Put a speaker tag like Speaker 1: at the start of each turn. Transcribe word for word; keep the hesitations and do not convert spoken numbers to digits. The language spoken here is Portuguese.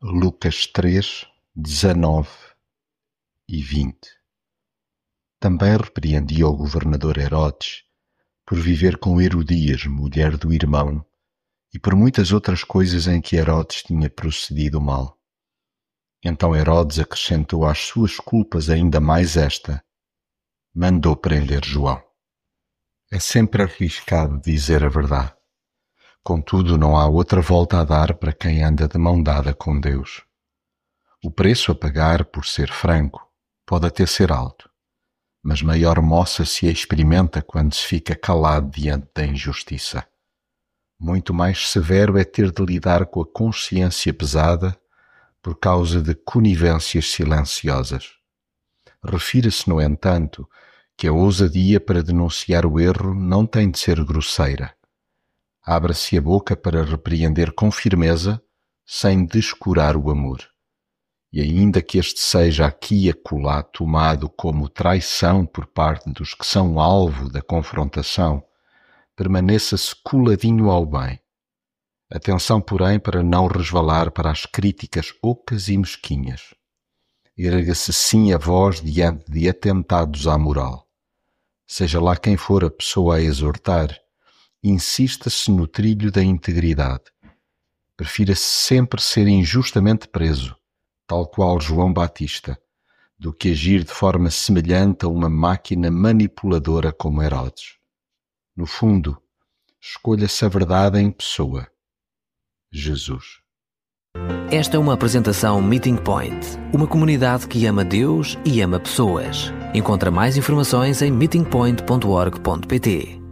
Speaker 1: Lucas três, dezanove e vinte. Também repreendia o governador Herodes por viver com Herodias, mulher do irmão, e por muitas outras coisas em que Herodes tinha procedido mal. Então Herodes acrescentou às suas culpas ainda mais esta: mandou prender João. É sempre arriscado dizer a verdade. Contudo, não há outra volta a dar para quem anda de mão dada com Deus. O preço a pagar por ser franco pode até ser alto, mas maior moça se experimenta quando se fica calado diante da injustiça. Muito mais severo é ter de lidar com a consciência pesada por causa de conivências silenciosas. Refira-se, no entanto, que a ousadia para denunciar o erro não tem de ser grosseira. Abra-se a boca para repreender com firmeza, sem descurar o amor. E ainda que este seja aqui e acolá tomado como traição por parte dos que são alvo da confrontação, permaneça-se coladinho ao bem. Atenção, porém, para não resvalar para as críticas ocas e mesquinhas. Erga-se sim a voz diante de atentados à moral. Seja lá quem for a pessoa a exortar, insista-se no trilho da integridade. Prefira-se sempre ser injustamente preso, tal qual João Batista, do que agir de forma semelhante a uma máquina manipuladora como Herodes. No fundo, escolha-se a verdade em pessoa: Jesus.
Speaker 2: Esta é uma apresentação Meeting Point, uma comunidade que ama Deus e ama pessoas. Encontra mais informações em meeting point ponto org ponto pt.